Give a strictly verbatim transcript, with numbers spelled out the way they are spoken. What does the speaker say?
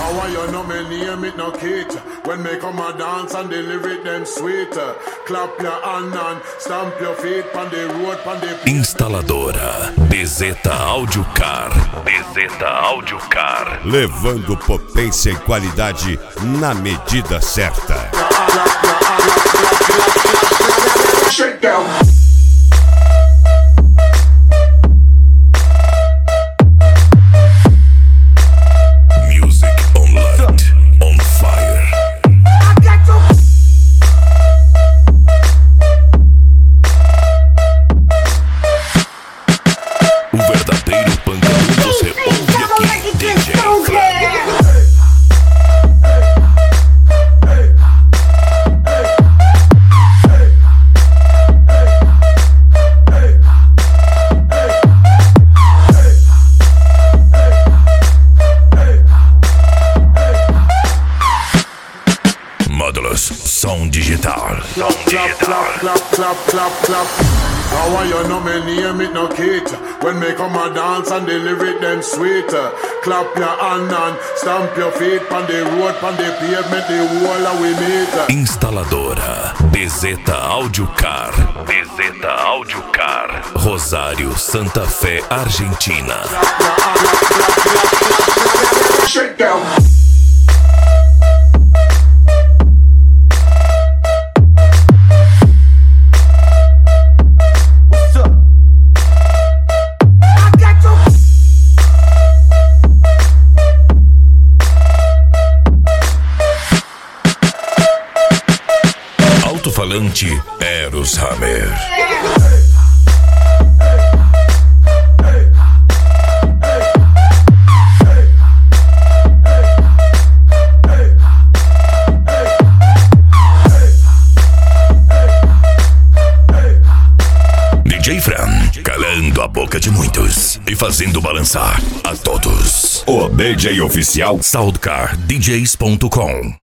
How are you know me name it no cater? When me come a dance and the lyric them sweeter. Clap your hand and stamp your feet on the road, on the... Instaladora Bezeta Audiocar. Bezeta Audiocar. Levando potência e qualidade na medida certa. Shake down. Som digital. Som digital. Clap, clap, clap, clap. How are you know me name it no cater? When me come a dance and the lyric them sweeter. Clap your hand and stamp your feet on the road, on the pavement, the wall of we meet. Instaladora Bezeta Audiocar. Bezeta Audiocar. Rosário, Santa Fé, Argentina. Shake down. Alto-falante Eros Hammer. D J Fran, calando a boca de muitos e fazendo balançar a todos. O D J oficial Soundcar D Js ponto com.